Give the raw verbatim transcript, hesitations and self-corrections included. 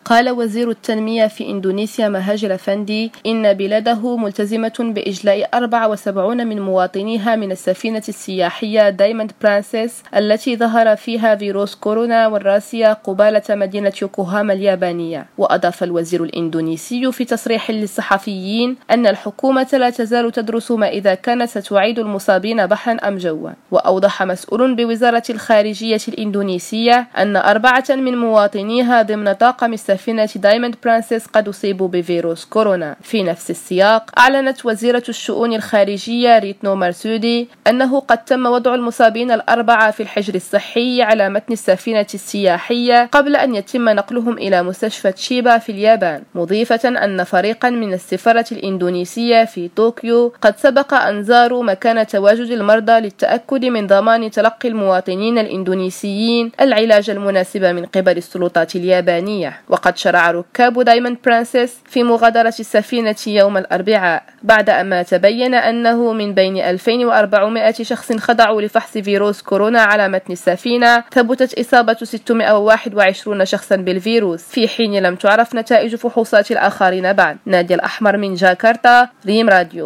قال وزير التنمية في إندونيسيا مهاجر أفندي إن بلاده ملتزمة بإجلاء أربعة وسبعين من مواطنيها من السفينة السياحية دايموند برانسيس التي ظهر فيها فيروس كورونا والراسية قبالة مدينة يوكوهاما اليابانية. وأضاف الوزير الإندونيسي في تصريح للصحفيين أن الحكومة لا تزال تدرس ما إذا كانت ستعيد المصابين بحرا أم جوا. وأوضح مسؤول بوزارة الخارجية الإندونيسية أن أربعة من مواطنيها ضمن طاقم السفينة دايموند برانسيس قد أصيبوا بفيروس كورونا. في نفس السياق أعلنت وزيرة الشؤون الخارجية ريتنو مارسودي أنه قد تم وضع المصابين الأربعة في الحجر الصحي على متن السفينة السياحية قبل أن يتم نقلهم إلى مستشفى تشيبا في اليابان، مضيفة أن فريقا من السفارة الإندونيسية في طوكيو قد سبق أن زاروا مكان تواجد المرضى للتأكد من ضمان تلقي المواطنين الإندونيسيين العلاج المناسب من قبل السلطات اليابانية. وقد شرع ركاب دايموند برانسيس في مغادرة السفينة يوم الأربعاء بعد أما تبين أنه من بين ألفين وأربعمائة شخص خضعوا لفحص فيروس كورونا على متن السفينة ثبتت إصابة ستمائة وواحد وعشرين شخصا بالفيروس، في حين لم تعرف نتائج فحوصات الآخرين بعد. نادية الأحمر من جاكرتا، ريم راديو.